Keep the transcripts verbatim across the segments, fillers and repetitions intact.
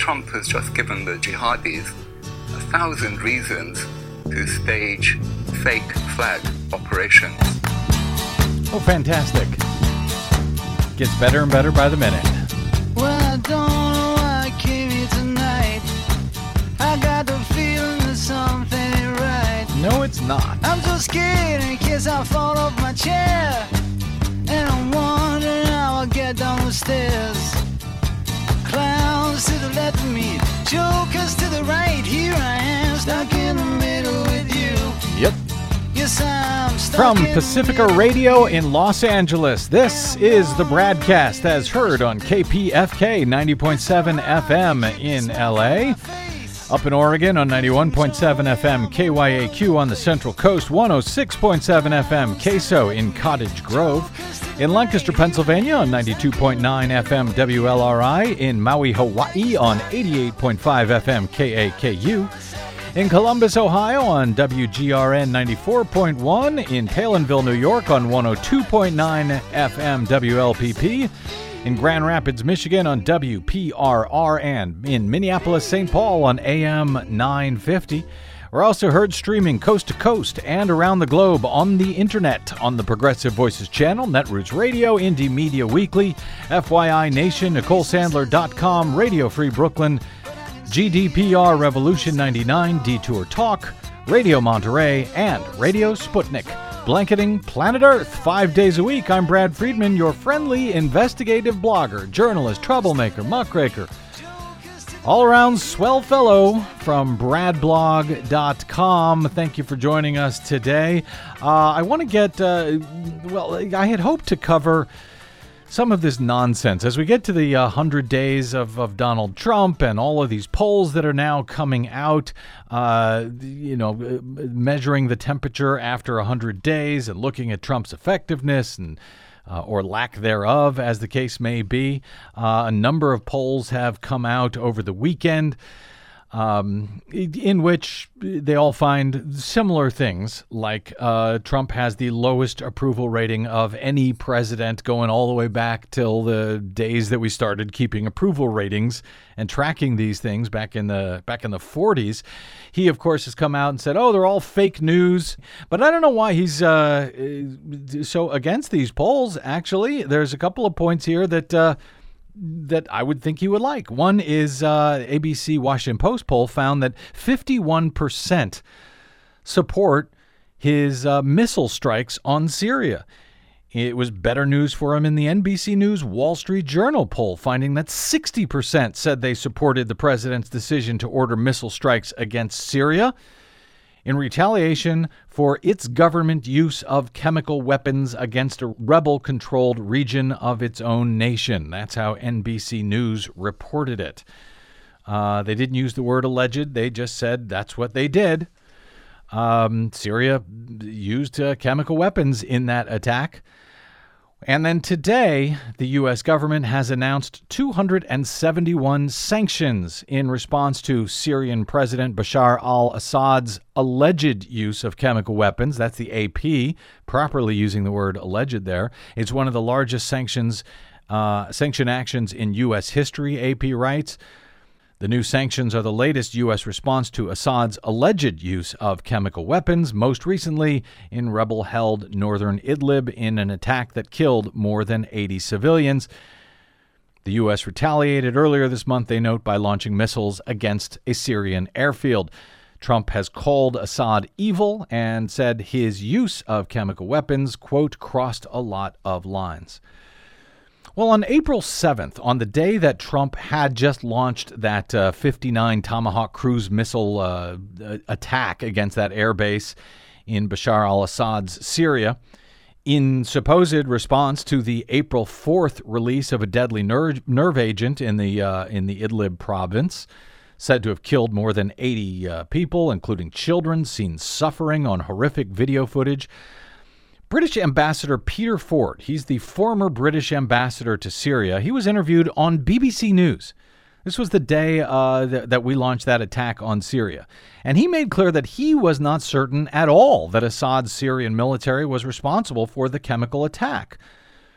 Trump has just given the jihadis a thousand reasons to stage fake flag operations. Oh, fantastic. Gets better and better by the minute. Well, I don't know why I came here tonight. I got the feeling that something ain't right. No, it's not. I'm so scared in case I fall off my chair. And I'm wondering how I'll get down the stairs. Clowns to the left of me, jokers to the right. Here I am, stuck in the middle with you. Yep. Yes, I'm stuck From in Pacifica the middle. Radio in Los Angeles, this is the Bradcast as heard on K P F K ninety point seven F M in L A. Up in Oregon on ninety-one point seven F M K Y A Q on the Central Coast, one oh six point seven F M K S O in Cottage Grove. In Lancaster, Pennsylvania on ninety-two point nine F M W L R I. In Maui, Hawaii on eighty-eight point five F M K A K U. In Columbus, Ohio on W G R N ninety-four point one. In Palinville, New York on one oh two point nine F M W L P P. In Grand Rapids, Michigan on W P R R, and in Minneapolis, Saint Paul on A M nine fifty. We're also heard streaming coast to coast and around the globe on the internet on the Progressive Voices channel, Netroots Radio, Indie Media Weekly, F Y I Nation, Nicole Sandler dot com, Radio Free Brooklyn, G D P R Revolution ninety-nine, Detour Talk, Radio Monterey, and Radio Sputnik. Blanketing planet Earth five days a week. I'm Brad Friedman, your friendly investigative blogger, journalist, troublemaker, muckraker, all-around swell fellow from brad blog dot com. Thank you for joining us today. Uh, I want to get, uh, well, I had hoped to cover some of this nonsense as we get to the uh, one hundred days of, of Donald Trump and all of these polls that are now coming out, uh, you know, measuring the temperature after one hundred days and looking at Trump's effectiveness and uh, or lack thereof, as the case may be. Uh, a number of polls have come out over the weekend, Um, in which they all find similar things, like uh, Trump has the lowest approval rating of any president going all the way back till the days that we started keeping approval ratings and tracking these things back in the back in the forties. He, of course, has come out and said, oh, they're all fake news. But I don't know why he's uh, so against these polls, actually. There's a couple of points here that uh, that I would think you would like. One is uh, A B C Washington Post poll found that fifty-one percent support his uh, missile strikes on Syria. It was better news for him in the N B C News Wall Street Journal poll, finding that sixty percent said they supported the president's decision to order missile strikes against Syria in retaliation for its government use of chemical weapons against a rebel-controlled region of its own nation. That's how N B C News reported it. Uh, they didn't use the word alleged. They just said that's what they did. Um, Syria used uh, chemical weapons in that attack. And then today, the U S government has announced two hundred seventy-one sanctions in response to Syrian President Bashar al-Assad's alleged use of chemical weapons. That's the A P, properly using the word alleged there. It's one of the largest sanctions, uh, sanction actions in U S history, A P writes. The new sanctions are the latest U S response to Assad's alleged use of chemical weapons, most recently in rebel-held northern Idlib in an attack that killed more than eighty civilians. The U S retaliated earlier this month, they note, by launching missiles against a Syrian airfield. Trump has called Assad evil and said his use of chemical weapons, quote, crossed a lot of lines. Well, on April seventh, on the day that Trump had just launched that uh, fifty-nine Tomahawk cruise missile uh, attack against that air base in Bashar al-Assad's Syria, in supposed response to the April fourth release of a deadly nerve, nerve agent in the uh, in the Idlib province, said to have killed more than eighty uh, people, including children, seen suffering on horrific video footage. British Ambassador Peter Ford, he's the former British ambassador to Syria. He was interviewed on B B C News. This was the day uh, th- that we launched that attack on Syria. And he made clear that he was not certain at all that Assad's Syrian military was responsible for the chemical attack.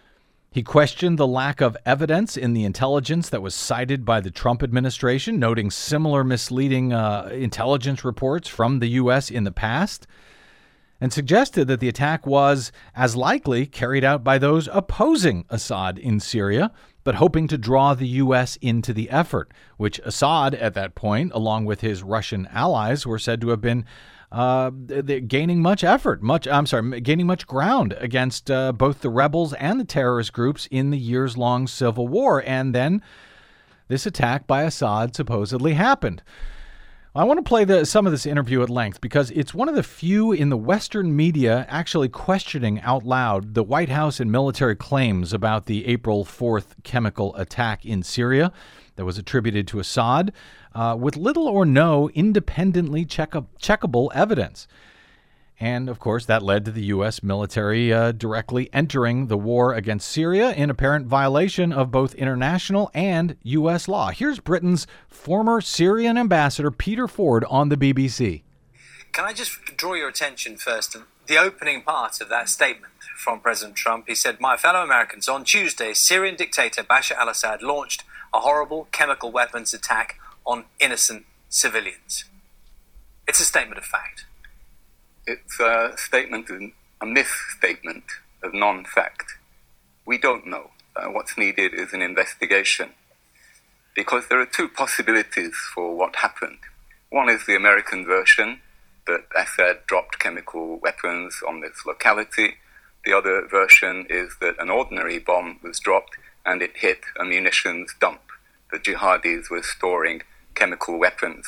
He questioned the lack of evidence in the intelligence that was cited by the Trump administration, noting similar misleading uh, intelligence reports from the U S in the past, and suggested that the attack was, as likely, carried out by those opposing Assad in Syria, but hoping to draw the U S into the effort, which Assad, at that point, along with his Russian allies, were said to have been uh, gaining much effort, much, I'm sorry, gaining much ground against uh, both the rebels and the terrorist groups in the years-long civil war. And then this attack by Assad supposedly happened. I want to play the, some of this interview at length because it's one of the few in the Western media actually questioning out loud the White House and military claims about the April fourth chemical attack in Syria that was attributed to Assad, uh, with little or no independently check- checkable evidence. And, of course, that led to the U S military uh, directly entering the war against Syria in apparent violation of both international and U S law. Here's Britain's former Syrian ambassador, Peter Ford, on the B B C. Can I just draw your attention first to the opening part of that statement from President Trump? He said, "My fellow Americans, on Tuesday, Syrian dictator Bashar al-Assad launched a horrible chemical weapons attack on innocent civilians." It's a statement of fact. It's a statement, a misstatement of non-fact. We don't know. Uh, what's needed is an investigation. Because there are two possibilities for what happened. One is the American version, that Assad dropped chemical weapons on this locality. The other version is that an ordinary bomb was dropped and it hit a munitions dump. The jihadis were storing chemical weapons.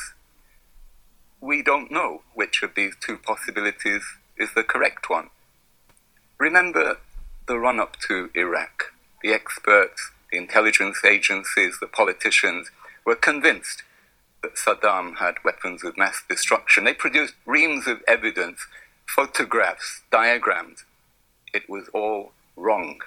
We don't know which of these two possibilities is the correct one. Remember the run-up to Iraq. The experts, the intelligence agencies, the politicians were convinced that Saddam had weapons of mass destruction. They produced reams of evidence, photographs, diagrams. It was all wrong.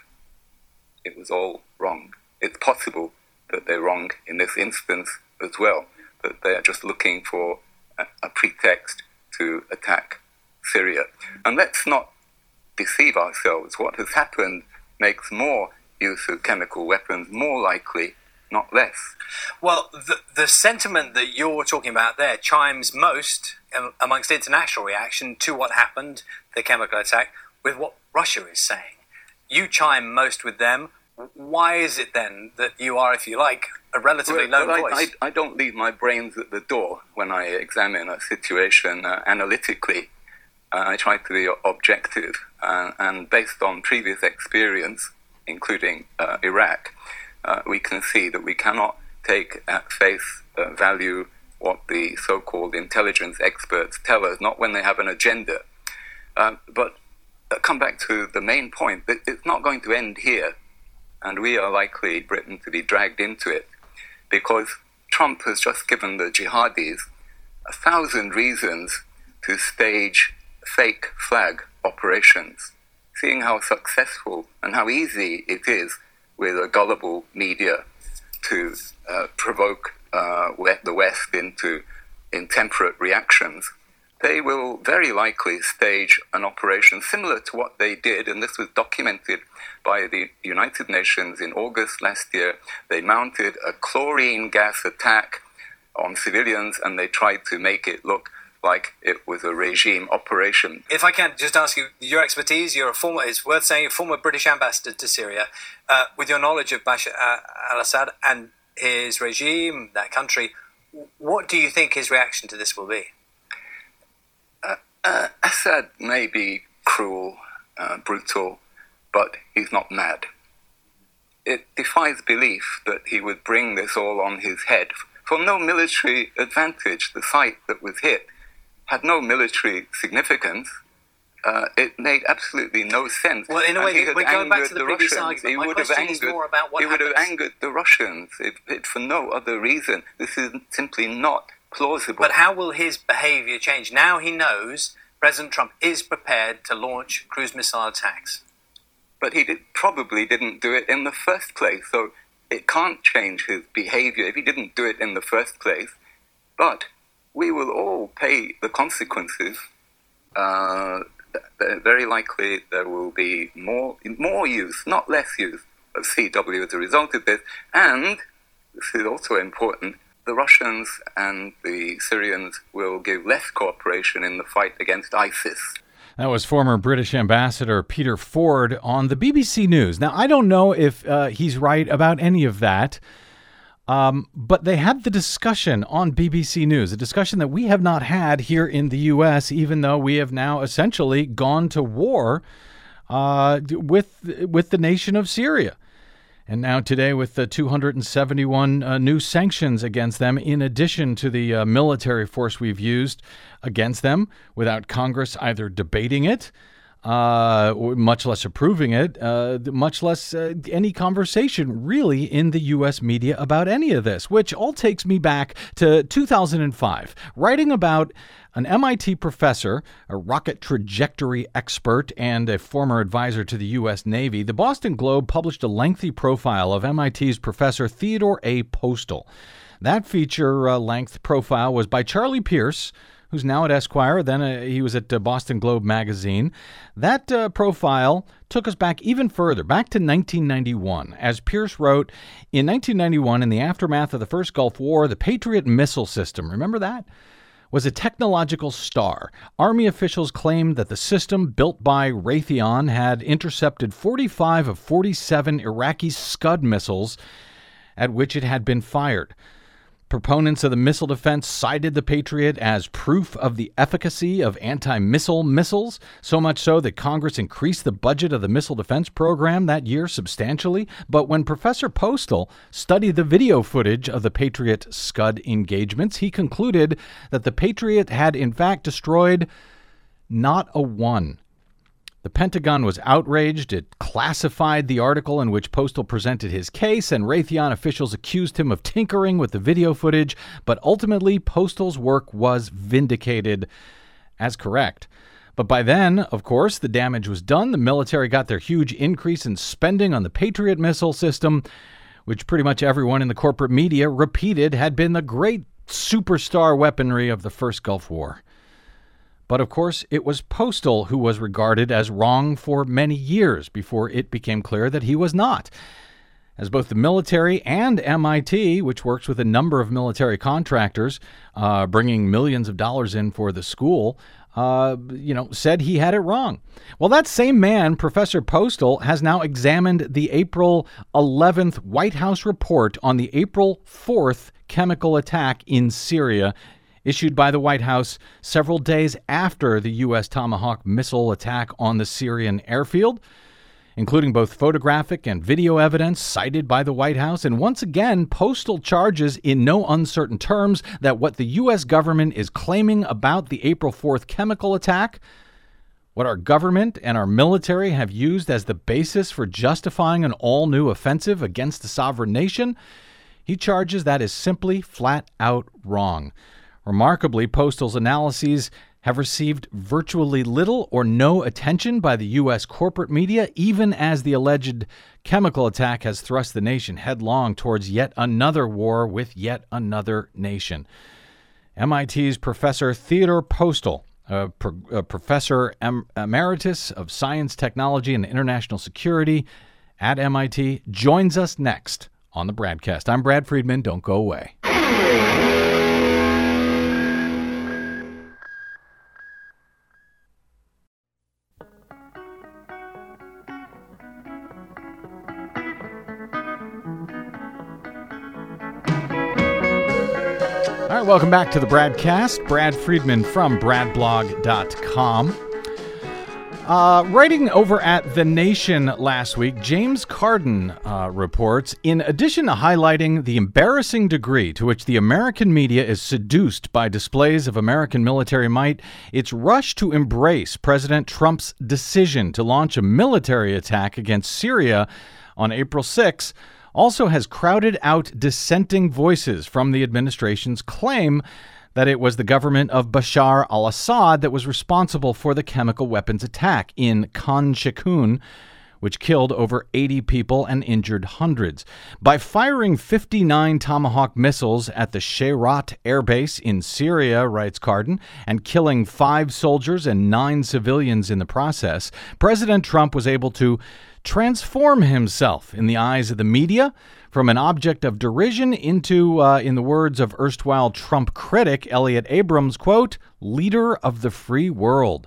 It was all wrong. It's possible that they're wrong in this instance as well, that they are just looking for a, a pretext to attack Syria. And let's not deceive ourselves. What has happened makes more use of chemical weapons more likely, not less. Well, the, the sentiment that you're talking about there chimes most um, amongst international reaction to what happened, the chemical attack, with what Russia is saying. You chime most with them. Why is it then that you are, if you like, a relatively well, lone well, voice? I, I, I don't leave my brains at the door when I examine a situation uh, analytically. Uh, I try to be objective, uh, and based on previous experience, including uh, Iraq, uh, we can see that we cannot take at face uh, value what the so-called intelligence experts tell us, not when they have an agenda. Uh, but uh, come back to the main point, that it's not going to end here. And we are likely, Britain, to be dragged into it because Trump has just given the jihadis a thousand reasons to stage fake flag operations. Seeing how successful and how easy it is with a gullible media to uh, provoke uh, the West into intemperate reactions, they will very likely stage an operation similar to what they did, and this was documented by the United Nations in August last year. They mounted a chlorine gas attack on civilians, and they tried to make it look like it was a regime operation. If I can just ask you, your expertise, you're a former, it's worth saying, a former British ambassador to Syria, uh, with your knowledge of Bashar al-Assad and his regime, that country, what do you think his reaction to this will be? Uh, uh, Assad may be cruel, uh, brutal, but he's not mad. It defies belief that he would bring this all on his head for no military advantage. The site that was hit had no military significance. Uh, it made absolutely no sense. Well, in a way, we're going back to the, the previous Russians. argument. He My would question have angered, is more about what He would happens. have angered the Russians it, it, for no other reason. This is simply not plausible. But how will his behavior change? Now he knows President Trump is prepared to launch cruise missile attacks. But he did, probably didn't do it in the first place, so it can't change his behavior if he didn't do it in the first place. But we will all pay the consequences. Uh, very likely there will be more more use, not less use, of C W as a result of this. And, this is also important, the Russians and the Syrians will give less cooperation in the fight against ISIS. That was former British Ambassador Peter Ford on the B B C News. Now, I don't know if uh, he's right about any of that, um, but they had the discussion on B B C News, a discussion that we have not had here in the U S, even though we have now essentially gone to war uh, with with the nation of Syria. And now today with the two hundred seventy-one uh, new sanctions against them, in addition to the uh, military force we've used against them without Congress either debating it, uh, or much less approving it, uh, much less uh, any conversation really in the U S media about any of this, which all takes me back to two thousand five, writing about an M I T professor, a rocket trajectory expert, and a former advisor to the U S Navy. The Boston Globe published a lengthy profile of M I T's Professor Theodore A. Postal. That feature-length uh, profile was by Charlie Pierce, who's now at Esquire. Then uh, he was at uh, Boston Globe magazine. That uh, profile took us back even further, back to nineteen ninety-one. As Pierce wrote, in nineteen ninety-one, in the aftermath of the first Gulf War, the Patriot missile system, remember that? was a technological star. Army officials claimed that the system built by Raytheon had intercepted forty-five of forty-seven Iraqi Scud missiles at which it had been fired. Proponents of the missile defense cited the Patriot as proof of the efficacy of anti-missile missiles, so much so that Congress increased the budget of the missile defense program that year substantially. But when Professor Postal studied the video footage of the Patriot Scud engagements, he concluded that the Patriot had in fact destroyed not a one. The Pentagon was outraged. It classified the article in which Postal presented his case, and Raytheon officials accused him of tinkering with the video footage, but ultimately Postal's work was vindicated as correct. But by then, of course, the damage was done. The military got their huge increase in spending on the Patriot missile system, which pretty much everyone in the corporate media repeated had been the great superstar weaponry of the first Gulf War. But of course, it was Postal who was regarded as wrong for many years before it became clear that he was not. As both the military and M I T, which works with a number of military contractors, uh, bringing millions of dollars in for the school, uh, you know, said he had it wrong. Well, that same man, Professor Postal, has now examined the April eleventh White House report on the April fourth chemical attack in Syria, issued by the White House several days after the U S Tomahawk missile attack on the Syrian airfield, including both photographic and video evidence cited by the White House. And once again, Postal charges in no uncertain terms that what the U S government is claiming about the April fourth chemical attack, what our government and our military have used as the basis for justifying an all-new offensive against a sovereign nation, he charges that is simply flat out wrong. Remarkably, Postal's analyses have received virtually little or no attention by the U S corporate media, even as the alleged chemical attack has thrust the nation headlong towards yet another war with yet another nation. M I T's Professor Theodore Postal, a, pro, a professor em, emeritus of science, technology, and international security at M I T, joins us next on the Bradcast. I'm Brad Friedman. Don't go away. All right, welcome back to the Bradcast. Brad Friedman from brad blog dot com. Uh, writing over at The Nation last week, James Carden uh, reports, in addition to highlighting the embarrassing degree to which the American media is seduced by displays of American military might, its rush to embrace President Trump's decision to launch a military attack against Syria on April sixth also has crowded out dissenting voices from the administration's claim that it was the government of Bashar al-Assad that was responsible for the chemical weapons attack in Khan Sheikhoun, which killed over eighty people and injured hundreds. By firing fifty-nine Tomahawk missiles at the Shayrat Air Base in Syria, writes Carden, and killing five soldiers and nine civilians in the process, President Trump was able to transform himself in the eyes of the media from an object of derision into, uh, in the words of erstwhile Trump critic Elliot Abrams, quote, leader of the free world.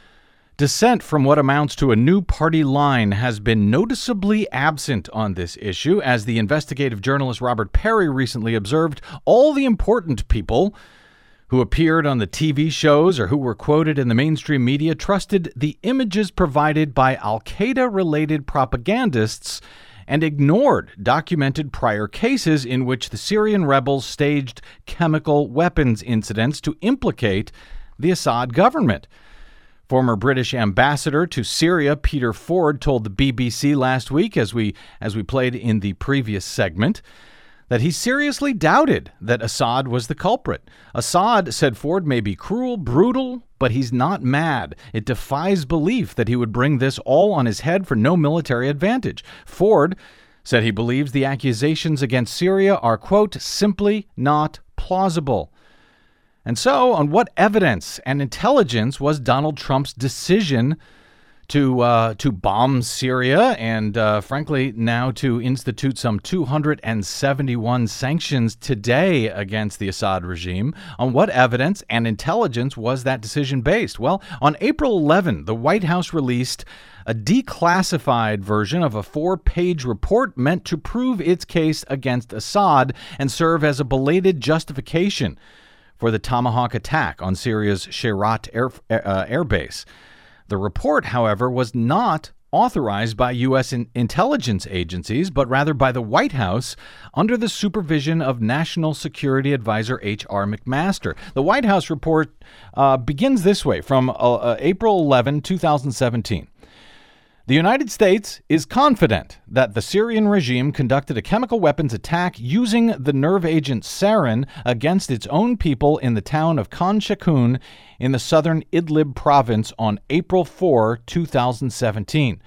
Dissent from what amounts to a new party line has been noticeably absent on this issue. As the investigative journalist Robert Perry recently observed, all the important people who appeared on the T V shows or who were quoted in the mainstream media trusted the images provided by al-Qaeda-related propagandists and ignored documented prior cases in which the Syrian rebels staged chemical weapons incidents to implicate the Assad government. Former British ambassador to Syria, Peter Ford, told the B B C last week, as we as we played in the previous segment, that he seriously doubted that Assad was the culprit. Assad, said Ford, may be cruel, brutal, but he's not mad. It defies belief that he would bring this all on his head for no military advantage. Ford said he believes the accusations against Syria are, quote, simply not plausible. And so, on what evidence and intelligence was Donald Trump's decision to uh, to bomb Syria and, uh, frankly, now to institute some two hundred seventy-one sanctions today against the Assad regime? On what evidence and intelligence was that decision based? Well, on April eleventh, the White House released a declassified version of a four-page report meant to prove its case against Assad and serve as a belated justification for the Tomahawk attack on Syria's Sherat air, uh, air base. The report, however, was not authorized by U S in- intelligence agencies, but rather by the White House under the supervision of National Security Advisor H R McMaster. The White House report uh, begins this way from uh, uh, April eleventh, twenty seventeen. The United States is confident that the Syrian regime conducted a chemical weapons attack using the nerve agent sarin against its own people in the town of Khan Sheikhoun in the southern Idlib province on April fourth, twenty seventeen.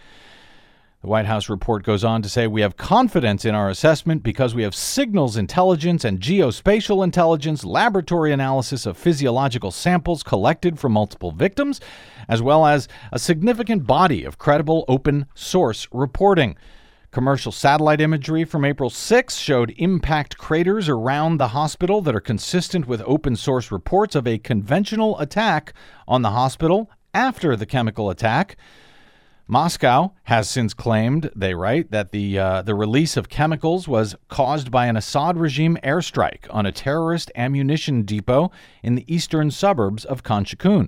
The White House report goes on to say, we have confidence in our assessment because we have signals intelligence and geospatial intelligence, laboratory analysis of physiological samples collected from multiple victims, as well as a significant body of credible open source reporting. Commercial satellite imagery from April sixth showed impact craters around the hospital that are consistent with open source reports of a conventional attack on the hospital after the chemical attack. Moscow has since claimed, they write, that the uh, the release of chemicals was caused by an Assad regime airstrike on a terrorist ammunition depot in the eastern suburbs of Khan Sheikhoun.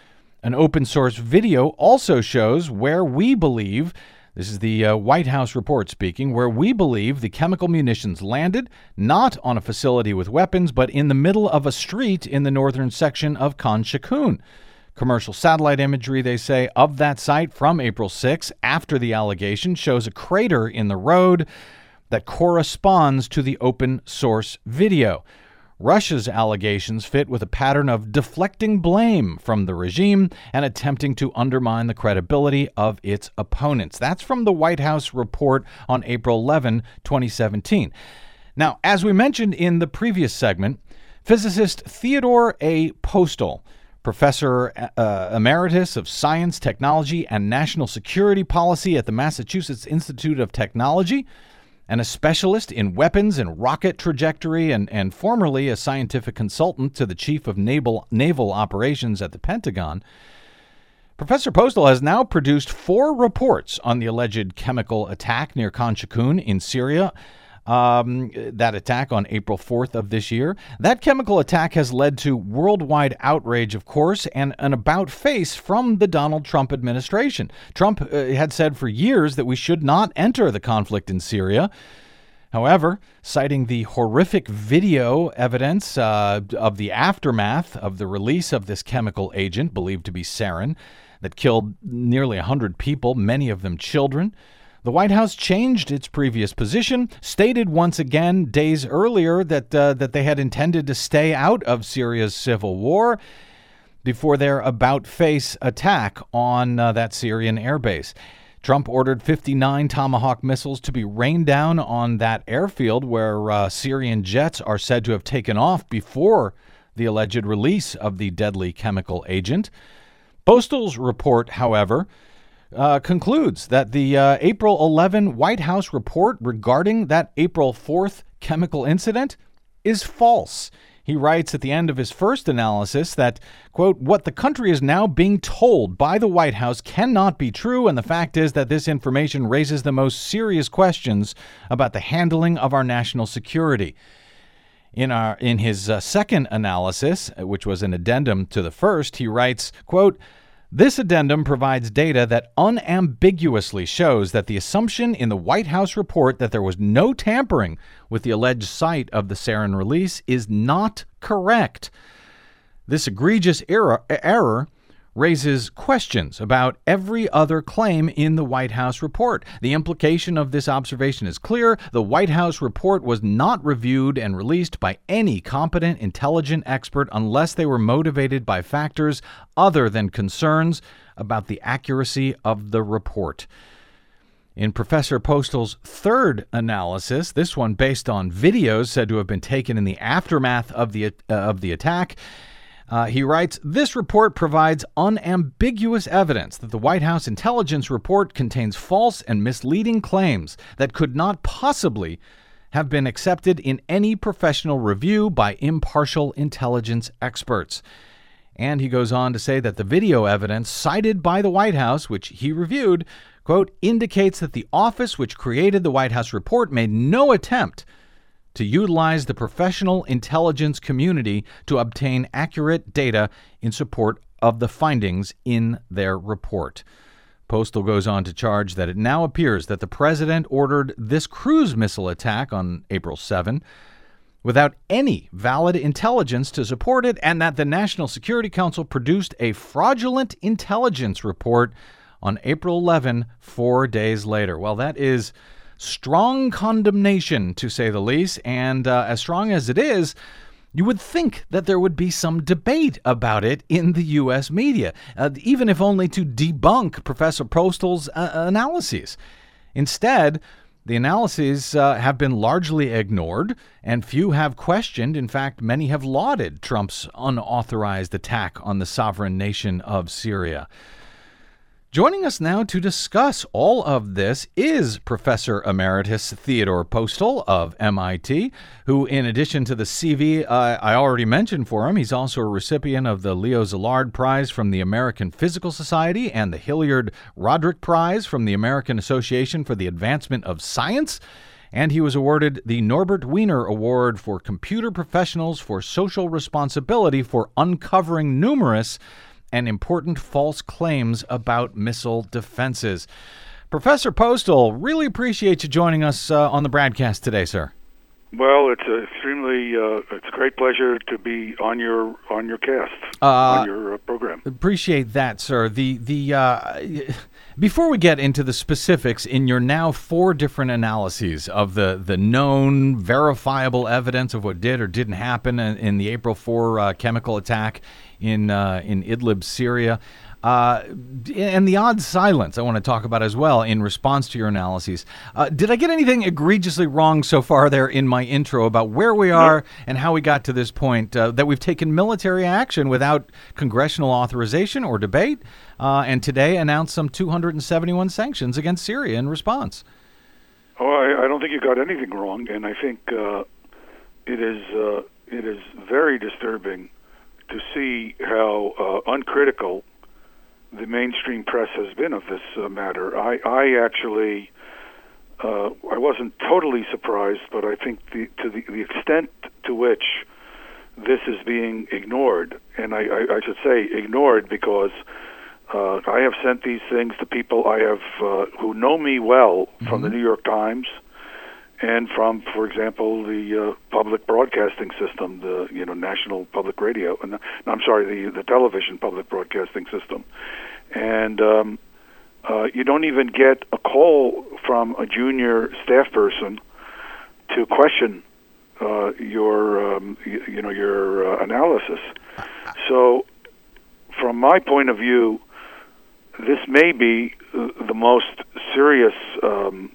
An open-source video also shows where we believe, this is the uh, White House report speaking, where we believe the chemical munitions landed, not on a facility with weapons, but in the middle of a street in the northern section of Khan Sheikhoun. Commercial satellite imagery, they say, of that site from April sixth after the allegation shows a crater in the road that corresponds to the open source video. Russia's allegations fit with a pattern of deflecting blame from the regime and attempting to undermine the credibility of its opponents. That's from the White House report on April eleventh, twenty seventeen. Now, as we mentioned in the previous segment, physicist Theodore A. Postal, Professor uh, Emeritus of Science, Technology, and National Security Policy at the Massachusetts Institute of Technology, and a specialist in weapons and rocket trajectory, and, and formerly a scientific consultant to the Chief of Naval, Naval Operations at the Pentagon, Professor Postal has now produced four reports on the alleged chemical attack near Khan Sheikhoun in Syria. Um, that attack on April fourth of this year. That chemical attack has led to worldwide outrage, of course, and an about-face from the Donald Trump administration. Trump uh, had said for years that we should not enter the conflict in Syria. However, citing the horrific video evidence uh, of the aftermath of the release of this chemical agent, believed to be sarin, that killed nearly one hundred people, many of them children, the White House changed its previous position, stated once again days earlier that uh, that they had intended to stay out of Syria's civil war before their about-face attack on uh, that Syrian airbase. Trump ordered fifty-nine Tomahawk missiles to be rained down on that airfield where uh, Syrian jets are said to have taken off before the alleged release of the deadly chemical agent. Postal's report, however, uh, concludes that the uh, April eleventh White House report regarding that April fourth chemical incident is false. He writes at the end of his first analysis that, quote, what the country is now being told by the White House cannot be true, and the fact is that this information raises the most serious questions about the handling of our national security. In our in his uh, second analysis, which was an addendum to the first, he writes, quote, this addendum provides data that unambiguously shows that the assumption in the White House report that there was no tampering with the alleged site of the sarin release is not correct. This egregious error, error raises questions about every other claim in the White House report. The implication of this observation is clear. The White House report was not reviewed and released by any competent, intelligent expert unless they were motivated by factors other than concerns about the accuracy of the report. In Professor Postal's third analysis, this one based on videos said to have been taken in the aftermath of the uh, of the attack, Uh, he writes, this report provides unambiguous evidence that the White House intelligence report contains false and misleading claims that could not possibly have been accepted in any professional review by impartial intelligence experts. And he goes on to say that the video evidence cited by the White House, which he reviewed, quote, indicates that the office which created the White House report made no attempt to utilize the professional intelligence community to obtain accurate data in support of the findings in their report. Postal goes on to charge that it now appears that the president ordered this cruise missile attack on April seventh without any valid intelligence to support it, and that the National Security Council produced a fraudulent intelligence report on April eleventh, four days later. Well, that is strong condemnation, to say the least, and uh, as strong as it is, you would think that there would be some debate about it in the U S media, uh, even if only to debunk Professor Postal's uh, analyses. Instead, the analyses uh, have been largely ignored, and few have questioned. In fact, many have lauded Trump's unauthorized attack on the sovereign nation of Syria. Joining us now to discuss all of this is Professor Emeritus Theodore Postal of M I T, who, in addition to the C V uh, I already mentioned for him, he's also a recipient of the Leo Szilard Prize from the American Physical Society and the Hilliard Roderick Prize from the American Association for the Advancement of Science. And he was awarded the Norbert Wiener Award for Computer Professionals for Social Responsibility for uncovering numerous and important false claims about missile defenses. Professor Postal, really appreciate you joining us uh, on the broadcast today, sir. Well, it's a extremely uh, it's a great pleasure to be on your on your cast uh, on your uh, program. Appreciate that, sir. The the uh, before we get into the specifics in your now four different analyses of the the known verifiable evidence of what did or didn't happen in, in the April fourth uh, chemical attack in uh, in Idlib, Syria, uh, and the odd silence I want to talk about as well in response to your analyses. Uh, did I get anything egregiously wrong so far there in my intro about where we are no. and how we got to this point, uh, that we've taken military action without congressional authorization or debate, uh, and today announced some two hundred seventy-one sanctions against Syria in response? Oh, I, I don't think you got anything wrong, and I think uh, it is uh, it is very disturbing to see how uh, uncritical the mainstream press has been of this uh, matter. I, I actually, uh, I wasn't totally surprised, but I think the, to the, the extent to which this is being ignored, and I, I, I should say ignored because uh, I have sent these things to people I have uh, who know me well from mm-hmm. the New York Times, and from, for example, the uh, public broadcasting system, the you know National Public Radio, and no, I'm sorry, the the television public broadcasting system, and um, uh, you don't even get a call from a junior staff person to question uh, your um, you, you know your uh, analysis. So, from my point of view, this may be uh, the most serious Um,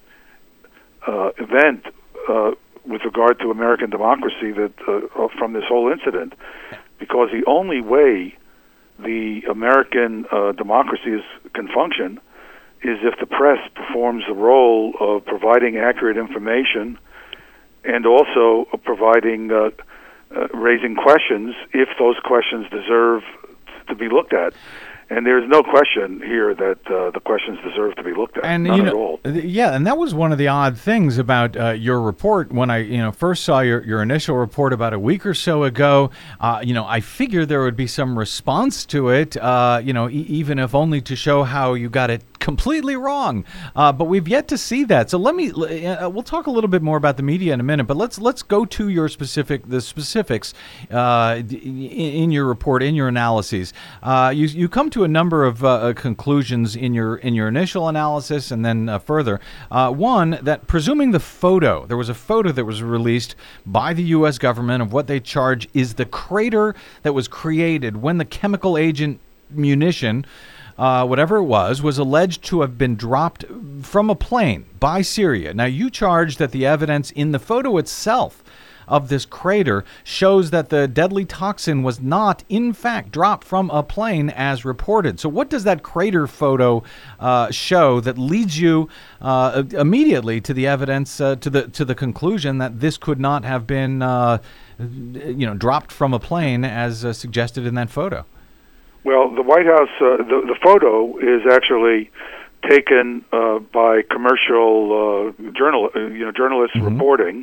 Uh, event uh, with regard to American democracy that uh, from this whole incident, because the only way the American uh, democracy is, can function is if the press performs the role of providing accurate information and also providing, uh, uh, raising questions if those questions deserve to be looked at. And there's no question here that uh, the questions deserve to be looked at. And, None you know, at all. Yeah, and that was one of the odd things about uh, your report. When I, you know, first saw your, your initial report about a week or so ago, uh, you know, I figured there would be some response to it, uh, you know, e- even if only to show how you got it completely wrong. Uh, but we've yet to see that. So let me, uh, we'll talk a little bit more about the media in a minute, but let's let's go to your specific, the specifics uh, in, in your report, in your analyses. Uh, you you come to a number of uh, conclusions in your in your initial analysis, and then uh, further. Uh, one, that presuming the photo, there was a photo that was released by the U S government of what they charge is the crater that was created when the chemical agent munition, Uh, whatever it was, was alleged to have been dropped from a plane by Syria. Now, you charge that the evidence in the photo itself of this crater shows that the deadly toxin was not, in fact, dropped from a plane as reported. So what does that crater photo uh, show that leads you uh, immediately to the evidence, uh, to the to the conclusion that this could not have been, uh, you know, dropped from a plane as uh, suggested in that photo? Well, the White House, uh, the, the photo is actually taken uh, by commercial uh, journal, uh, you know, journalists mm-hmm. reporting,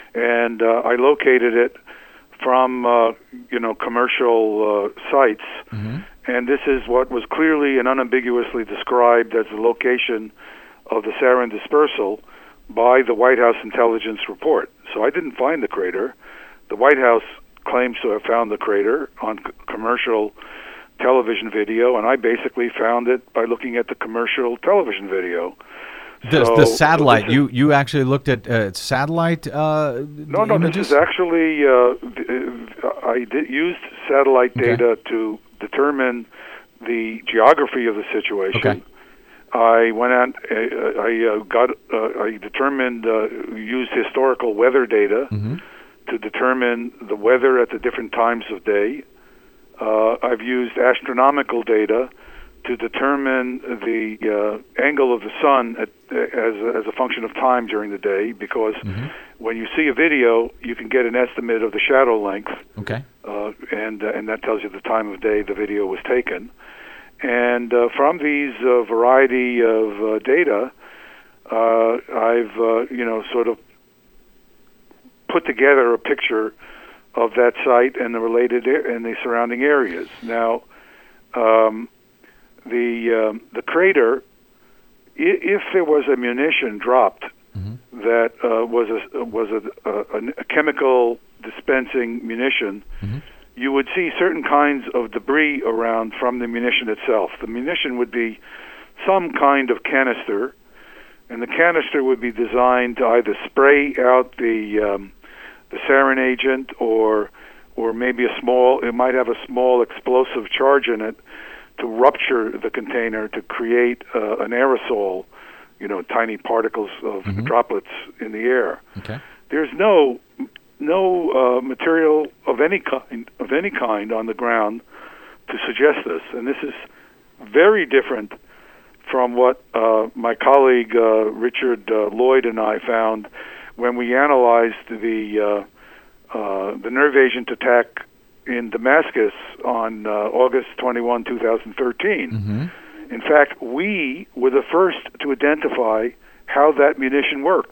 and uh, I located it from, uh, you know, commercial uh, sites, mm-hmm. and this is what was clearly and unambiguously described as the location of the sarin dispersal by the White House intelligence report. So I didn't find the crater. The White House claims to have found the crater on c- commercial television video, and I basically found it by looking at the commercial television video. The, so, the satellite, so is, you you actually looked at uh, satellite uh, No, no, images? this is actually, uh, I did, used satellite data okay. to determine the geography of the situation. Okay. I went out, uh, I uh, got, uh, I determined, uh, used historical weather data mm-hmm. to determine the weather at the different times of day. Uh, I've used astronomical data to determine the uh, angle of the sun at, as, a, as a function of time during the day, because mm-hmm. when you see a video, you can get an estimate of the shadow length, okay, uh, and uh, and that tells you the time of day the video was taken. And uh, from these uh, variety of uh, data, uh, I've uh, you know sort of put together a picture of that site and the related and the surrounding areas. Now, um, the um, the crater, I- if there was a munition dropped mm-hmm. that uh, was a was a, a, a chemical dispensing munition, mm-hmm. you would see certain kinds of debris around from the munition itself. The munition would be some kind of canister, and the canister would be designed to either spray out the um, the sarin agent, or or maybe a small, it might have a small explosive charge in it to rupture the container to create uh, an aerosol, you know, tiny particles of mm-hmm. droplets in the air. Okay. There's no no uh, material of any kind of any kind on the ground to suggest this, and this is very different from what uh, my colleague uh, Richard uh, Lloyd and I found when we analyzed the uh, uh, the nerve agent attack in Damascus on uh, August twenty-first, twenty thirteen. Mm-hmm. In fact, we were the first to identify how that munition worked.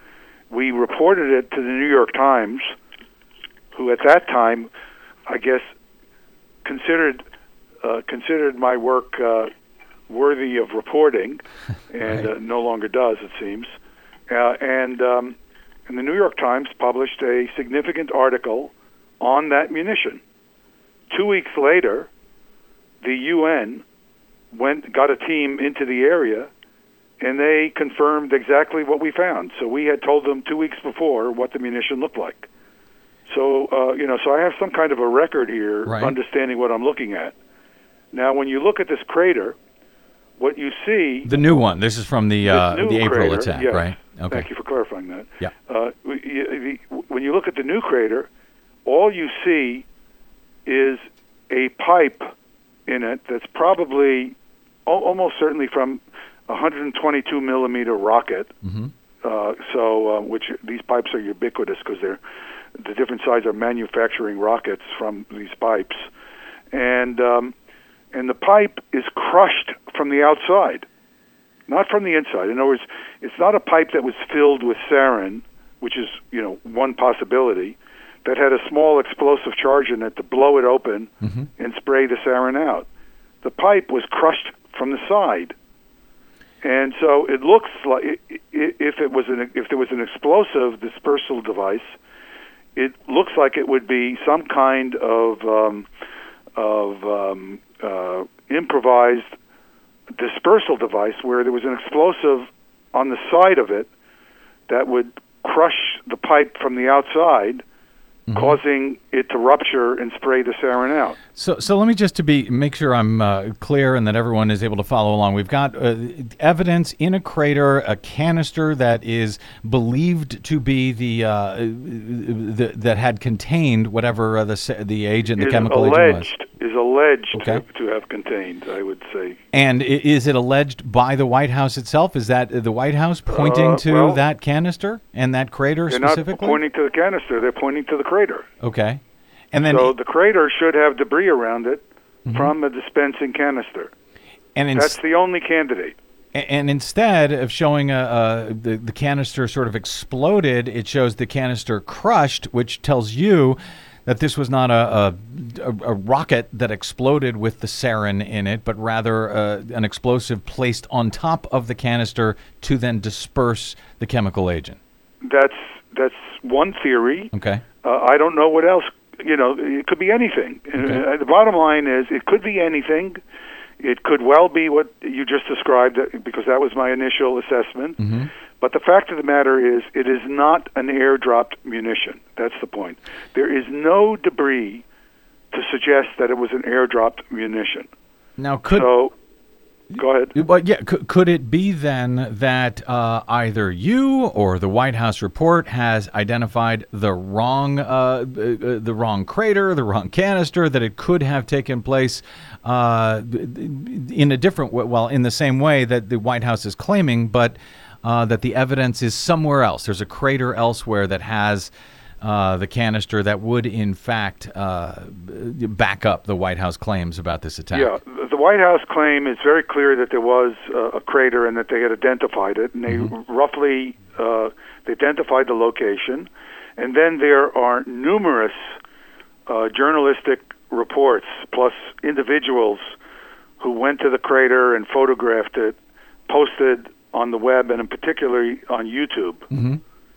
We reported it to the New York Times, who at that time, I guess, considered uh, considered my work uh, worthy of reporting, and right. uh, no longer does, it seems. Uh, and um, and the New York Times published a significant article on that munition. Two weeks later, the U N went got a team into the area, and they confirmed exactly what we found. So we had told them two weeks before what the munition looked like. So uh, you know, so I have some kind of a record here, right. understanding what I'm looking at. Now, when you look at this crater, what you see... The new one. This is from the uh, the April crater, attack, yes. right? Okay. Thank you for clarifying that. Yeah. Uh, when you look at the new crater, all you see is a pipe in it that's probably almost certainly from one hundred twenty-two millimeter rocket. Mm-hmm. Uh, so, uh, which these pipes are ubiquitous because they're the different sides are manufacturing rockets from these pipes, and um, and the pipe is crushed from the outside, not from the inside. In other words, it's not a pipe that was filled with sarin, which is you know one possibility, that had a small explosive charge in it to blow it open mm-hmm. and spray the sarin out. The pipe was crushed from the side. And so it looks like if it was an if there was an explosive dispersal device, it looks like it would be some kind of um, of um, uh, improvised dispersal device where there was an explosive on the side of it that would crush the pipe from the outside, mm-hmm. causing it to rupture and spray the sarin out. So, so let me just to be make sure I'm uh, clear and that everyone is able to follow along. We've got uh, evidence in a crater, a canister that is believed to be the, uh, the that had contained whatever uh, the the agent, the is chemical alleged, agent was. Is alleged okay. to, to have contained, I would say. And is it alleged by the White House itself? Is that the White House pointing uh, to well, that canister and that crater they're specifically? They're not pointing to the canister. They're pointing to the crater. Okay. And then so the crater should have debris around it mm-hmm. from a dispensing canister. And in, that's the only candidate. And instead of showing a, a, the, the canister sort of exploded, it shows the canister crushed, which tells you that this was not a, a, a rocket that exploded with the sarin in it, but rather uh, an explosive placed on top of the canister to then disperse the chemical agent. That's that's one theory. Okay. Uh, I don't know what else. You know, it could be anything. Okay. Uh, the bottom line is it could be anything. It could well be what you just described, because that was my initial assessment. Mm-hmm. But the fact of the matter is, it is not an airdropped munition. That's the point. There is no debris to suggest that it was an airdropped munition. Now, could so, go ahead. But yeah, could, could it be then that uh, either you or the White House report has identified the wrong, uh, uh, the wrong crater, the wrong canister, that it could have taken place uh, in a different way, well, in the same way that the White House is claiming, but uh, that the evidence is somewhere else? There's a crater elsewhere that has uh, the canister that would, in fact, uh, back up the White House claims about this attack. Yeah, the White House claim is very clear that there was uh, a crater and that they had identified it, and they mm-hmm. roughly uh, they identified the location. And then there are numerous uh, journalistic reports, plus individuals who went to the crater and photographed it, posted on the web, and in particular on YouTube. Mm-hmm.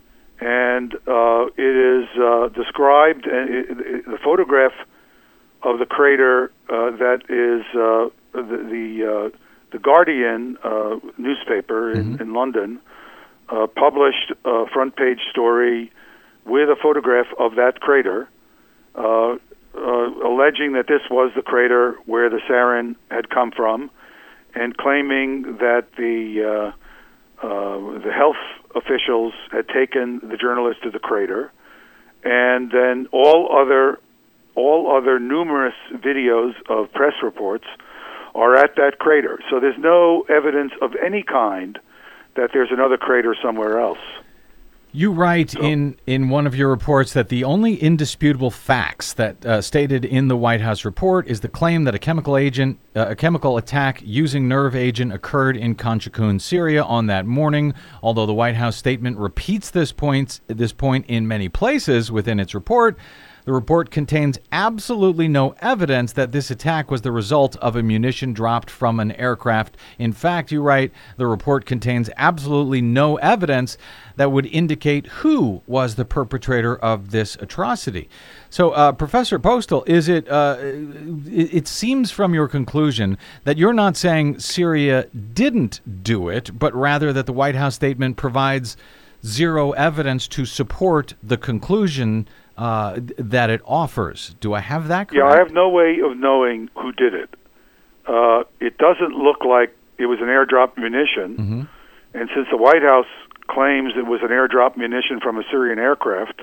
And uh, it is uh, described, and it, it, the photograph of the crater uh, that is uh, the the, uh, the Guardian uh, newspaper in, mm-hmm. in London uh, published a front page story with a photograph of that crater, uh, uh, alleging that this was the crater where the sarin had come from, and claiming that the uh, uh, the health officials had taken the journalist to the crater, and then all other all other numerous videos of press reports are at that crater. So there's no evidence of any kind that there's another crater somewhere else. You write so, in, in one of your reports that the only indisputable facts that uh, stated in the White House report is the claim that a chemical agent, uh, a chemical attack using nerve agent occurred in Khan Shaykhun, Syria on that morning. Although the White House statement repeats this point, this point in many places within its report, the report contains absolutely no evidence that this attack was the result of a munition dropped from an aircraft. In fact, you write, the report contains absolutely no evidence that would indicate who was the perpetrator of this atrocity. So, uh, Professor Postel, is it, uh, it, it seems from your conclusion that you're not saying Syria didn't do it, but rather that the White House statement provides zero evidence to support the conclusion Uh, that it offers. Do I have that correct? Yeah, I have no way of knowing who did it. Uh, it doesn't look like it was an airdrop munition, mm-hmm. and since the White House claims it was an airdrop munition from a Syrian aircraft,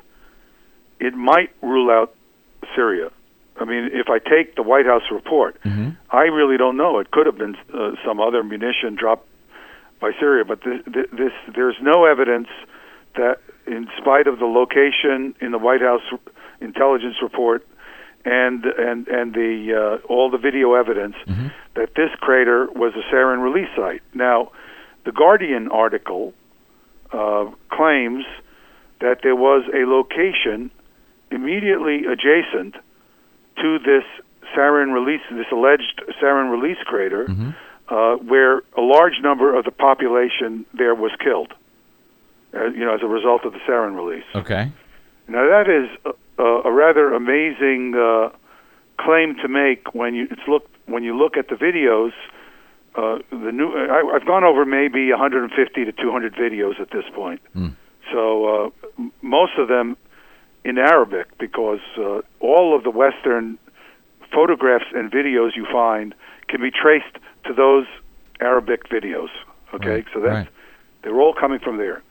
it might rule out Syria. I mean, if I take the White House report, mm-hmm. I really don't know. It could have been uh, some other munition dropped by Syria. But this, this, there's no evidence that, in spite of the location in the White House intelligence report and and and the uh, all the video evidence, mm-hmm. that this crater was a sarin release site. Now, the Guardian article uh, claims that there was a location immediately adjacent to this sarin release, this alleged sarin release crater, mm-hmm. uh, where a large number of the population there was killed, uh, you know, as a result of the sarin release. Okay. Now that is a, a rather amazing uh, claim to make when you it's look when you look at the videos. Uh, the new I, I've gone over maybe one hundred fifty to two hundred videos at this point. Mm. So uh, m- most of them in Arabic, because uh, all of the Western photographs and videos you find can be traced to those Arabic videos. Okay, right. so that's right. They're all coming from there.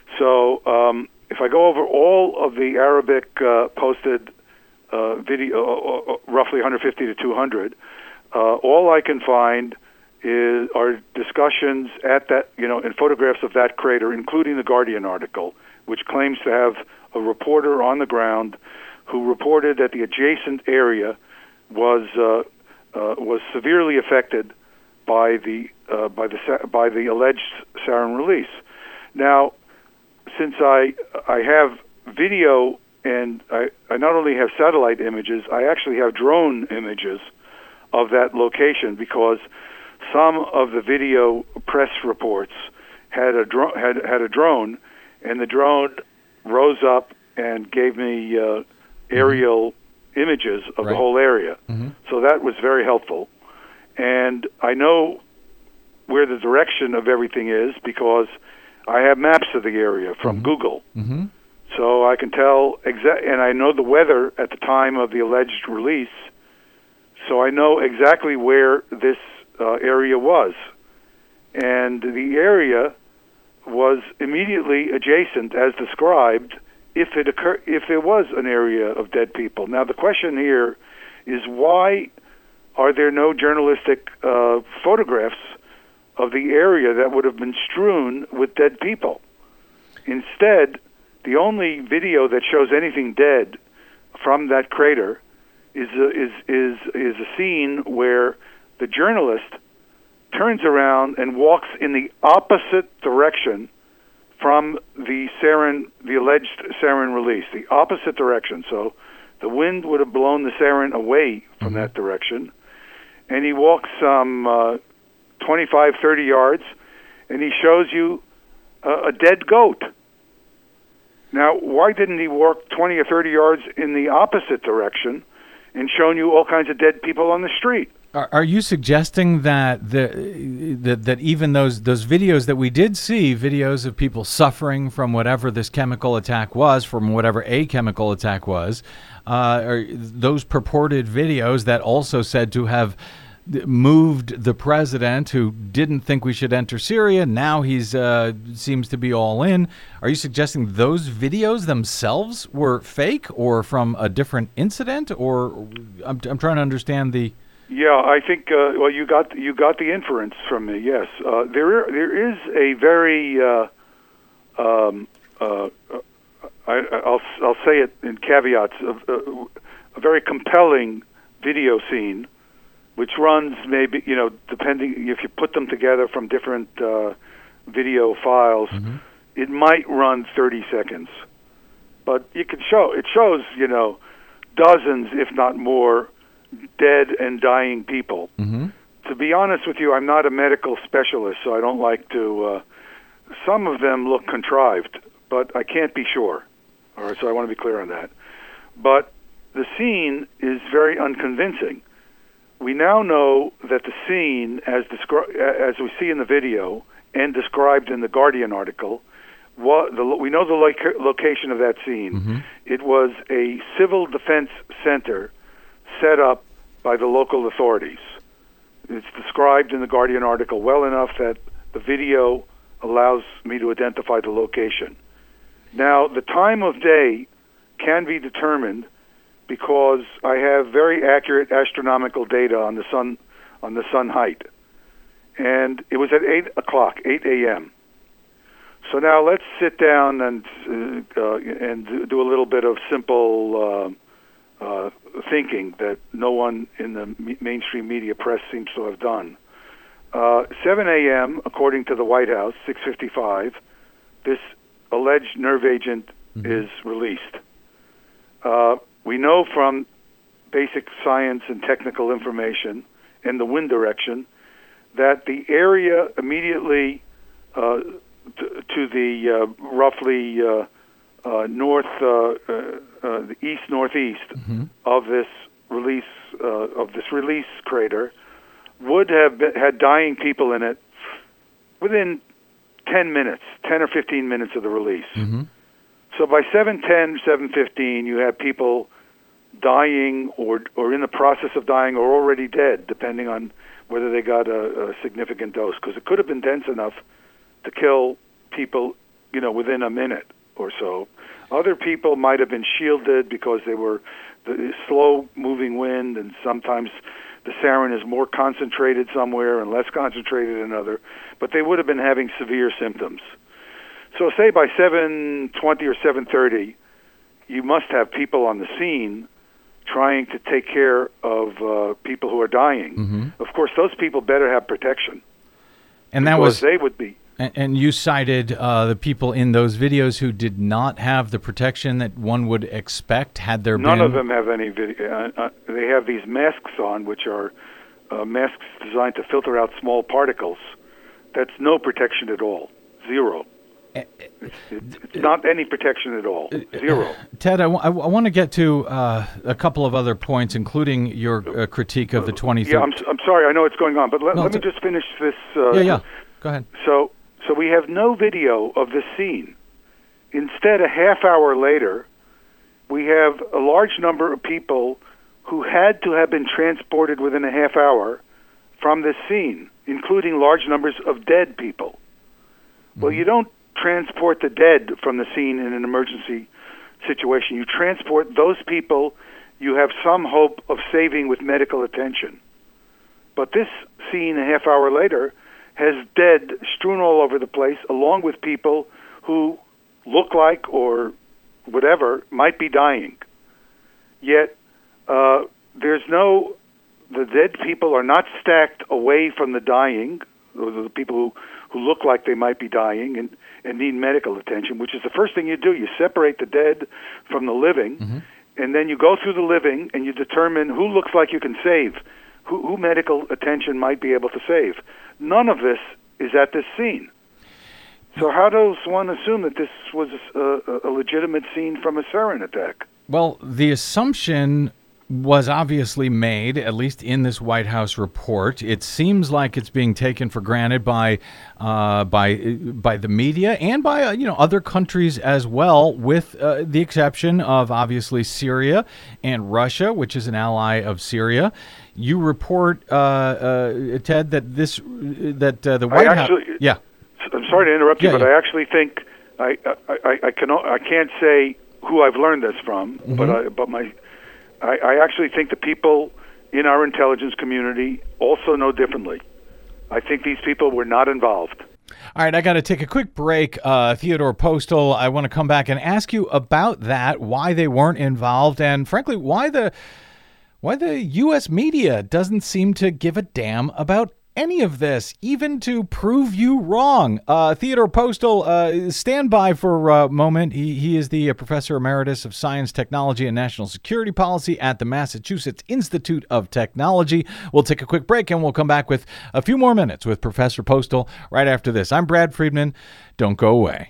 So um, if I go over all of the Arabic uh, posted uh, video, uh, uh, roughly one hundred fifty to two hundred, uh, all I can find is are discussions at that, you know, and photographs of that crater, including the Guardian article, which claims to have a reporter on the ground who reported that the adjacent area was uh, uh, was severely affected by the uh, by the by the alleged sarin release. Now, since I I have video and I, I not only have satellite images, I actually have drone images of that location, because some of the video press reports had a dro- had had a drone, and the drone rose up and gave me uh, aerial mm-hmm. images of right. the whole area. Mm-hmm. So that was very helpful. And I know where the direction of everything is because I have maps of the area from mm-hmm. Google. Mm-hmm. So I can tell exact, and I know the weather at the time of the alleged release. So I know exactly where this uh, area was. And the area was immediately adjacent, as described, if it occur- if there was an area of dead people. Now, the question here is, why are there no journalistic uh, photographs of the area that would have been strewn with dead people? Instead, the only video that shows anything dead from that crater is a, is is is a scene where the journalist turns around and walks in the opposite direction from the sarin, the alleged sarin release, the opposite direction. So the wind would have blown the sarin away from mm-hmm. that direction, and he walks some uh, twenty-five, thirty yards, and he shows you uh, a dead goat. Now, why didn't he walk twenty or thirty yards in the opposite direction and shown you all kinds of dead people on the street? Are, are you suggesting that the that, that even those those videos that we did see, videos of people suffering from whatever this chemical attack was, from whatever a chemical attack was, uh, are those purported videos that also said to have moved the president, who didn't think we should enter Syria, now he's uh, seems to be all in. Are you suggesting those videos themselves were fake or from a different incident? Or I'm, I'm trying to understand the... Yeah, I think, uh, well, you got you got the inference from me, yes. Uh, there, there is a very, uh, um, uh, I, I'll, I'll say it in caveats, a, a, a very compelling video scene, which runs maybe, you know, depending, if you put them together from different uh, video files, mm-hmm. it might run thirty seconds. But you can show, it shows, you know, dozens, if not more, dead and dying people. Mm-hmm. To be honest with you, I'm not a medical specialist, so I don't like to, uh, some of them look contrived, but I can't be sure. All right, so I want to be clear on that. But the scene is very unconvincing. We now know that the scene, as descri- as we see in the video and described in the Guardian article, wa- the, we know the loca- location of that scene. Mm-hmm. It was a civil defense center set up by the local authorities. It's described in the Guardian article well enough that the video allows me to identify the location. Now, the time of day can be determined because I have very accurate astronomical data on the sun, on the sun height, and it was at eight o'clock, eight a.m. So now let's sit down and uh, uh, and do a little bit of simple uh, uh, thinking that no one in the m- mainstream media press seems to have done. Uh, seven a.m., according to the White House, six fifty-five, this alleged nerve agent mm-hmm. is released. Uh, we know from basic science and technical information and the wind direction that the area immediately uh, t- to the uh, roughly uh, uh, north, uh, uh, uh, the east northeast mm-hmm. of this release uh, of this release crater would have been, had dying people in it within ten minutes, ten or fifteen minutes of the release. Mm-hmm. So by seven ten, seven fifteen, you have people dying or or in the process of dying or already dead, depending on whether they got a, a significant dose, because it could have been dense enough to kill people, you know, within a minute or so. Other people might have been shielded because they were the slow-moving wind, and sometimes the sarin is more concentrated somewhere and less concentrated in other, but they would have been having severe symptoms. So say by seven twenty or seven thirty, you must have people on the scene trying to take care of uh, people who are dying. Mm-hmm. Of course, those people better have protection. And that was they would be. And, and you cited uh, the people in those videos who did not have the protection that one would expect. Had there None been? None of them have any video. Uh, uh, they have these masks on, which are uh, masks designed to filter out small particles. That's no protection at all. Zero. It's, it's not any protection at all. Zero. Ted, I, w- I want to get to uh, a couple of other points, including your uh, critique of the twenty thirteen. Yeah, I'm, I'm sorry. I know it's going on, but let, no, let me just finish this. Uh, yeah, yeah. Go ahead. So, so we have no video of this scene. Instead, a half hour later, we have a large number of people who had to have been transported within a half hour from this scene, including large numbers of dead people. Mm-hmm. Well, you don't transport the dead from the scene in an emergency situation. You transport those people you have some hope of saving with medical attention. But this scene a half hour later has dead strewn all over the place, along with people who look like or whatever might be dying. Yet uh, there's no, the dead people are not stacked away from the dying, those are the people who, who look like they might be dying and, and need medical attention, which is the first thing you do. You separate the dead from the living, mm-hmm. and then you go through the living and you determine who looks like you can save, who, who medical attention might be able to save. None of this is at this scene. So how does one assume that this was a, a legitimate scene from a sarin attack? Well, the assumption was obviously made, at least in this White House report. It seems like it's being taken for granted by uh, by by the media and by uh, you know other countries as well, with uh, the exception of obviously Syria and Russia, which is an ally of Syria. You report, uh, uh, Ted, that this that uh, the White I actually, House. Yeah, I'm sorry to interrupt you, yeah, but yeah. I actually think I I, I, I can I can't say who I've learned this from, mm-hmm. but I, but my. I, I actually think the people in our intelligence community also know differently. I think these people were not involved. All right, I got to take a quick break. Uh, Theodore Postal, I want to come back and ask you about that, why they weren't involved, and frankly, why the why the U S media doesn't seem to give a damn about any of this, even to prove you wrong. Uh, Theodore Postal, uh, stand by for a moment. He, he is the uh, Professor Emeritus of Science, Technology, and National Security Policy at the Massachusetts Institute of Technology. We'll take a quick break, and we'll come back with a few more minutes with Professor Postal right after this. I'm Brad Friedman. Don't go away.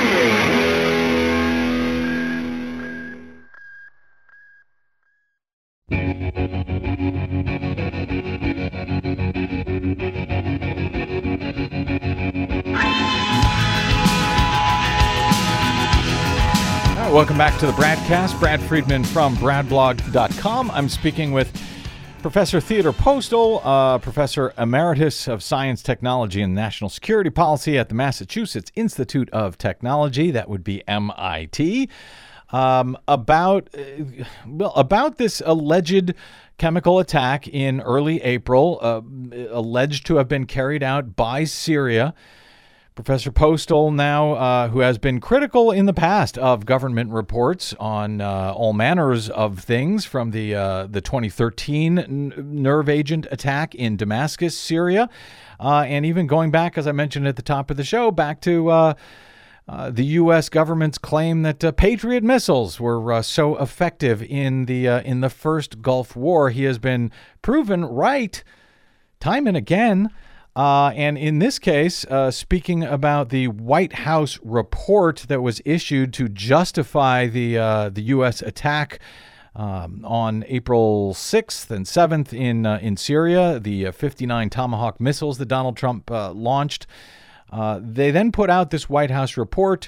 Welcome back to the Bradcast. Brad Friedman from brad blog dot com. I'm speaking with Professor Theodore Postal, uh, Professor Emeritus of Science, Technology, and National Security Policy at the Massachusetts Institute of Technology. That would be M I T. um, about uh, well about this alleged chemical attack in early April, uh, alleged to have been carried out by Syria. Professor Postel now, uh, who has been critical in the past of government reports on uh, all manners of things, from the uh, the twenty thirteen n- nerve agent attack in Damascus, Syria, uh, and even going back, as I mentioned at the top of the show, back to uh, uh, the U S government's claim that uh, Patriot missiles were uh, so effective in the uh, in the first Gulf War. He has been proven right time and again. Uh, and in this case, uh, speaking about the White House report that was issued to justify the uh, the U S attack um, on April sixth and seventh in uh, in Syria, the uh, fifty-nine Tomahawk missiles that Donald Trump uh, launched, uh, they then put out this White House report.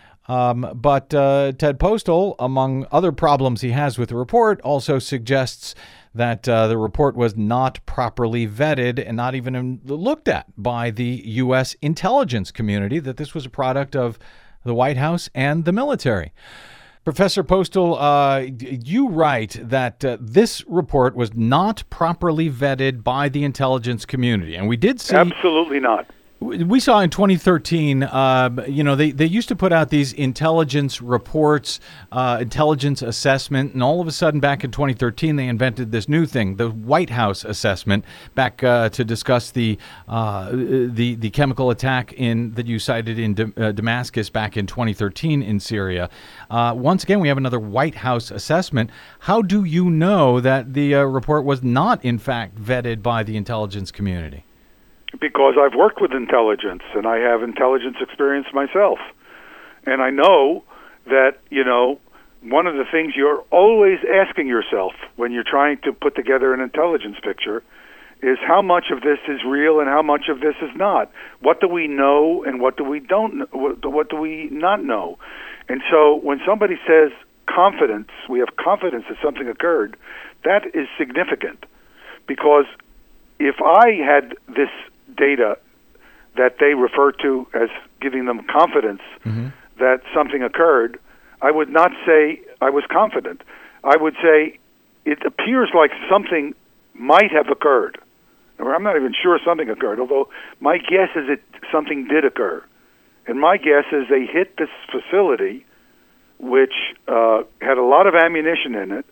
Um, but uh, Ted Postel, among other problems he has with the report, also suggests that uh, the report was not properly vetted and not even looked at by the U S intelligence community, that this was a product of the White House and the military. Professor Postel, uh, you write that uh, this report was not properly vetted by the intelligence community. And we did see... Absolutely not. We saw in twenty thirteen, uh, you know, they, they used to put out these intelligence reports, uh, intelligence assessment, and all of a sudden back in twenty thirteen, they invented this new thing, the White House assessment, back uh, to discuss the uh, the the chemical attack in that you cited in D- uh, Damascus back in twenty thirteen in Syria. Uh, once again, we have another White House assessment. How do you know that the uh, report was not, in fact, vetted by the intelligence community? Because I've worked with intelligence, and I have intelligence experience myself. And I know that, you know, one of the things you're always asking yourself when you're trying to put together an intelligence picture is how much of this is real and how much of this is not. What do we know and what do we don't what, what do we not know? And so when somebody says confidence, we have confidence that something occurred, that is significant. Because if I had this data that they refer to as giving them confidence mm-hmm. that something occurred, I would not say I was confident. I would say it appears like something might have occurred. Or I'm not even sure something occurred, although my guess is that something did occur. And my guess is they hit this facility, which uh, had a lot of ammunition in it,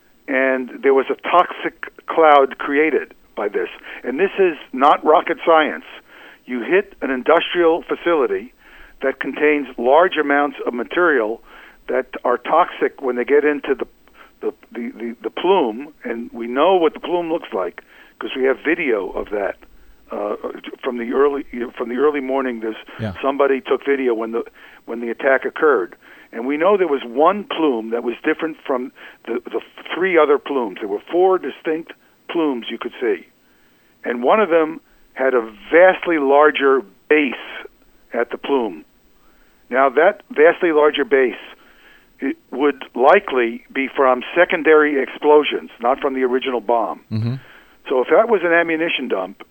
and there was a toxic cloud created by this. And this is not rocket science. You hit an industrial facility that contains large amounts of material that are toxic when they get into the the, the, the, the plume, and we know what the plume looks like because we have video of that uh, from the early from the early morning. There's yeah. somebody took video when the when the attack occurred, and we know there was one plume that was different from the, the three other plumes. There were four distinct plumes you could see, and one of them had a vastly larger base at the plume. Now that vastly larger base, it would likely be from secondary explosions, not from the original bomb. Mm-hmm. So if that was an ammunition dump,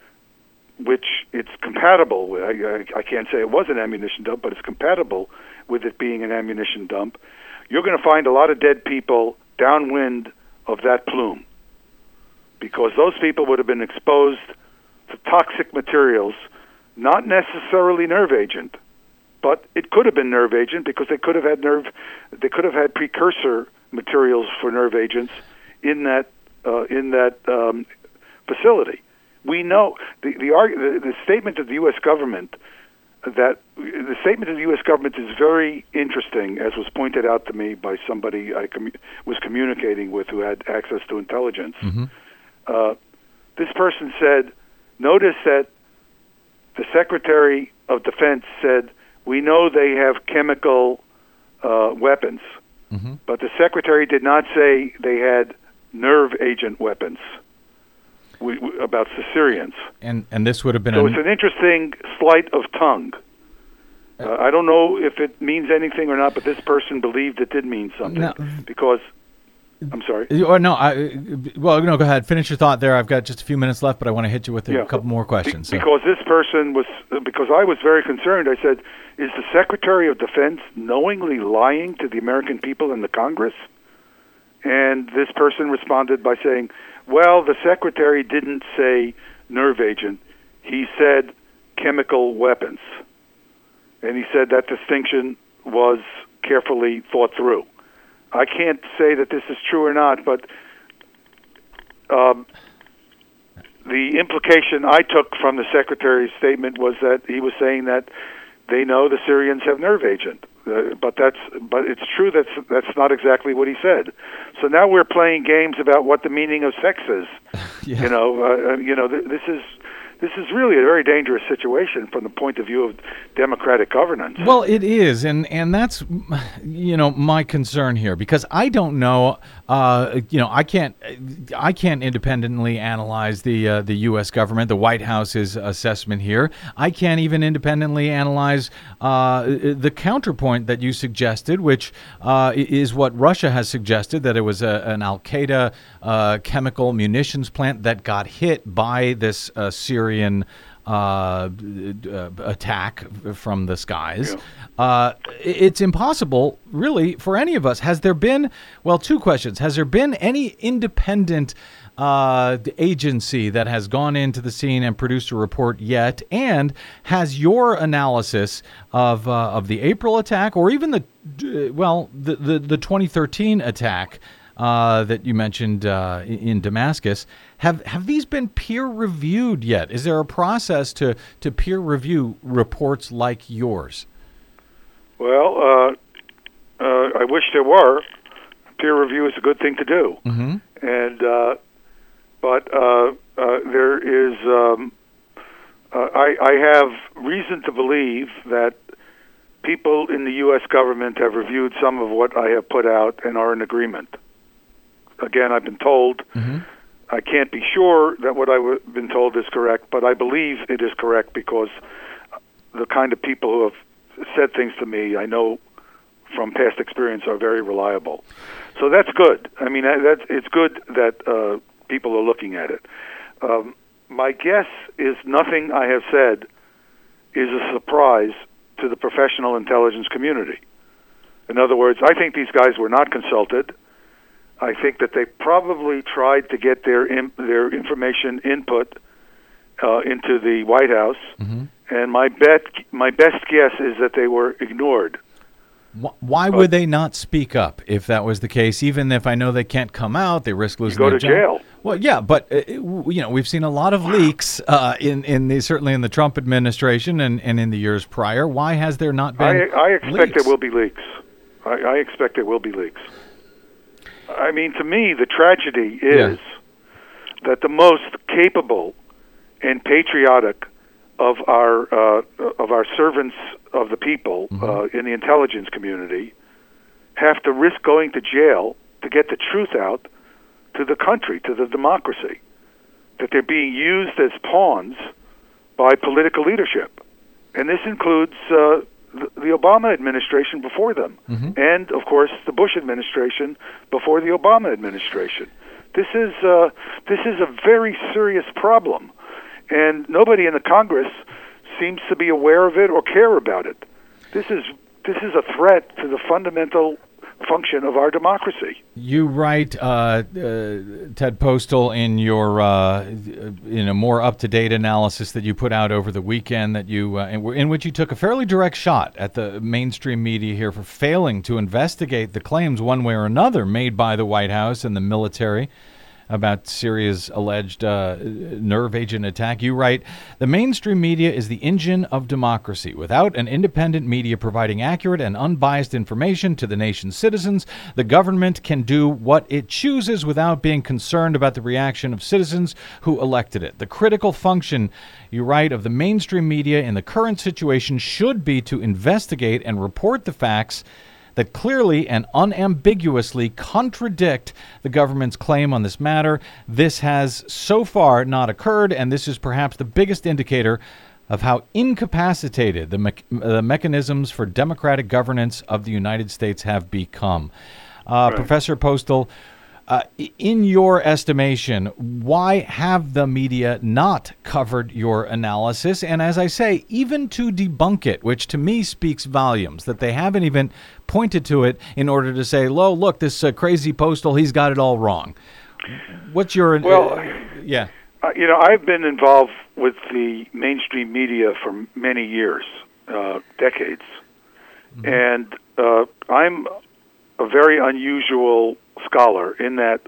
which it's compatible with, I, I, I can't say it was an ammunition dump, but it's compatible with it being an ammunition dump, you're going to find a lot of dead people downwind of that plume, because those people would have been exposed to toxic materials, not necessarily nerve agent, but it could have been nerve agent because they could have had nerve, they could have had precursor materials for nerve agents in that uh, in that um, facility. We know the the, the the statement of the U S government that the statement of the U S government is very interesting, as was pointed out to me by somebody I commu- was communicating with who had access to intelligence. Mm-hmm. Uh, this person said, notice that the Secretary of Defense said, we know they have chemical uh, weapons, mm-hmm. but the Secretary did not say they had nerve agent weapons we, we, about the Syrians. And and this would have been... So an... it's an interesting sleight of tongue. Uh, I don't know if it means anything or not, but this person believed it did mean something. Now, because... I'm sorry. Or no, I, well, no, go ahead. Finish your thought there. I've got just a few minutes left, but I want to hit you with a Yeah. couple more questions. Be- so. because this person was, because I was very concerned. I said, is the Secretary of Defense knowingly lying to the American people and the Congress? And this person responded by saying, well, the Secretary didn't say nerve agent. He said chemical weapons. And he said that distinction was carefully thought through. I can't say that this is true or not, but um, the implication I took from the Secretary's statement was that he was saying that they know the Syrians have nerve agent. Uh, but that's but it's true that's that's not exactly what he said. So now we're playing games about what the meaning of sex is. Yeah. You know, uh, you know, th- this is this is really a very dangerous situation from the point of view of democratic governance. Well, it is, and and that's, you know, my concern here, because I don't know, uh, you know, I can't I can't independently analyze the uh, the U S government, the White House's assessment here. I can't even independently analyze uh, the counterpoint that you suggested, which uh, is what Russia has suggested, that it was a, an Al Qaeda uh, chemical munitions plant that got hit by this uh, Syrian Uh, uh, attack from the skies. Yeah. Uh, it's impossible, really, for any of us. Has there been, well, two questions. Has there been any independent uh, agency that has gone into the scene and produced a report yet? And has your analysis of uh, of the April attack, or even the, uh, well, the, the, the twenty thirteen attack Uh, that you mentioned uh, in Damascus, have have these been peer reviewed yet? Is there a process to, to peer review reports like yours? Well, uh, uh, I wish there were. Peer review is a good thing to do, Mm-hmm. and uh, but uh, uh, there is. Um, uh, I, I have reason to believe that people in the U S government have reviewed some of what I have put out and are in agreement. Again, I've been told. Mm-hmm. I can't be sure that what I've been told is correct, but I believe it is correct because the kind of people who have said things to me, I know from past experience, are very reliable. So that's good. I mean, that's it's good that uh, people are looking at it. Um, my guess is nothing I have said is a surprise to the professional intelligence community. In other words, I think these guys were not consulted. I think that they probably tried to get their in, their information input uh, into the White House, Mm-hmm. and my bet, my best guess is that they were ignored. Why would they not speak up if that was the case? Even if I know they can't come out, they risk losing You go their to job. jail. Well, yeah, but uh, you know, we've seen a lot of leaks uh, in in the certainly in the Trump administration and, and in the years prior. Why has there not been? I, I expect leaks? there will be leaks. I, I expect there will be leaks. I mean, to me, the tragedy is Yeah. that the most capable and patriotic of our uh, of our servants of the people Mm-hmm. uh, in the intelligence community have to risk going to jail to get the truth out to the country, to the democracy, that they're being used as pawns by political leadership. And this includes uh, the, the Obama administration before them, Mm-hmm. and, of course, the Bush administration before the Obama administration. This is uh, this is a very serious problem, and nobody in the Congress seems to be aware of it or care about it. This is this is a threat to the fundamental function of our democracy. You write, uh, uh, Ted Postal, in your uh, in a more up-to-date analysis that you put out over the weekend, that you uh, in, in which you took a fairly direct shot at the mainstream media here for failing to investigate the claims one way or another made by the White House and the military about Syria's alleged uh, nerve agent attack. You write, the mainstream media is the engine of democracy. Without an independent media providing accurate and unbiased information to the nation's citizens, the government can do what it chooses without being concerned about the reaction of citizens who elected it. The critical function, you write, of the mainstream media in the current situation should be to investigate and report the facts that clearly and unambiguously contradict the government's claim on this matter. This has so far not occurred, and this is perhaps the biggest indicator of how incapacitated the, me- the mechanisms for democratic governance of the United States have become. Uh, Right. Professor Postal, Uh, in your estimation, why have the media not covered your analysis? And as I say, even to debunk it, which to me speaks volumes, that they haven't even pointed to it in order to say, "Lo, look, this uh, crazy postal, he's got it all wrong." What's your... Well, uh, yeah. Uh, you know, I've been involved with the mainstream media for many years, uh, decades. Mm-hmm. And uh, I'm a very unusual scholar in that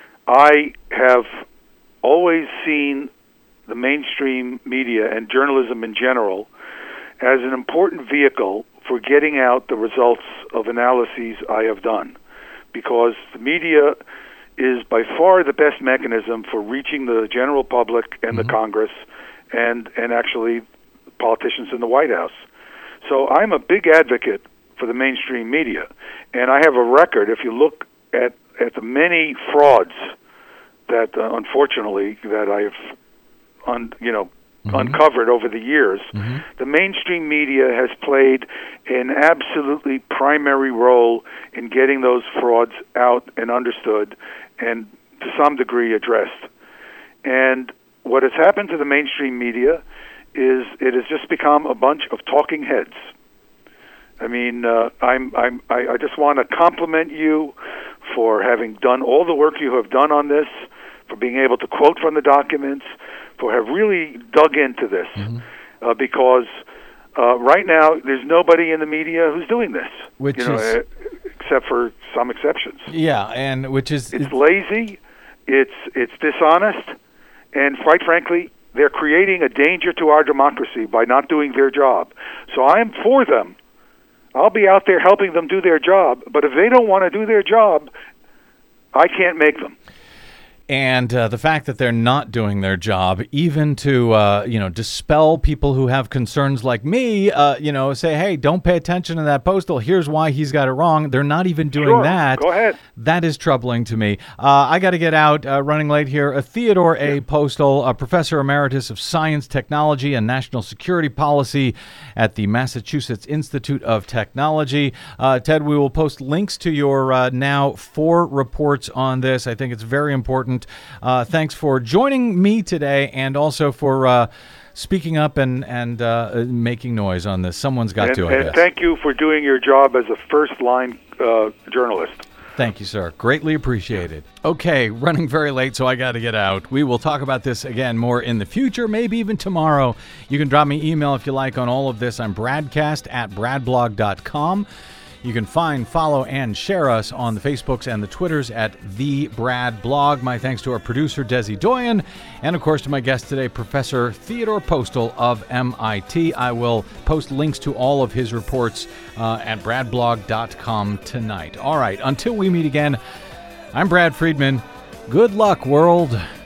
I have always seen the mainstream media and journalism in general as an important vehicle for getting out the results of analyses I have done, because the media is by far the best mechanism for reaching the general public and mm-hmm. the Congress and, and actually politicians in the White House. So I'm a big advocate for the mainstream media. And I have a record, if you look at, at the many frauds that, uh, unfortunately, that I've un, you know, mm-hmm. uncovered over the years, mm-hmm. the mainstream media has played an absolutely primary role in getting those frauds out and understood and to some degree addressed. And what has happened to the mainstream media is it has just become a bunch of talking heads. I mean, uh, I'm, I'm, I, I just want to compliment you for having done all the work you have done on this, for being able to quote from the documents, for have really dug into this, mm-hmm. uh, because uh, right now there's nobody in the media who's doing this, which you know, is, uh, except for some exceptions. Yeah, and which is it's lazy, it's it's dishonest, and quite frankly, they're creating a danger to our democracy by not doing their job. So I am for them. I'll be out there helping them do their job, but if they don't want to do their job, I can't make them. And uh, the fact that they're not doing their job, even to, uh, you know, dispel people who have concerns like me, uh, you know, say, hey, don't pay attention to that postal. Here's why he's got it wrong. They're not even doing sure. that. Go ahead. That is troubling to me. Uh, I got to get out, uh, running late here. Uh, Theodore A. Postal, a professor emeritus of science, technology, and national security policy at the Massachusetts Institute of Technology. Uh, Ted, we will post links to your uh, now four reports on this. I think it's very important. Uh, thanks for joining me today, and also for uh, speaking up and and uh, making noise on this. Someone's got and, to, I and guess. Thank you for doing your job as a first-line uh, journalist. Thank you, sir. Greatly appreciated. Okay, running very late, so I got to get out. We will talk about this again more in the future, maybe even tomorrow. You can drop me email if you like on all of this. I'm bradcast at bradblog dot com. You can find, follow, and share us on the Facebooks and the Twitters at The Brad Blog. My thanks to our producer, Desi Doyen, and, of course, to my guest today, Professor Theodore Postal of M I T. I will post links to all of his reports uh, at bradblog dot com tonight. All right, until we meet again, I'm Brad Friedman. Good luck, world.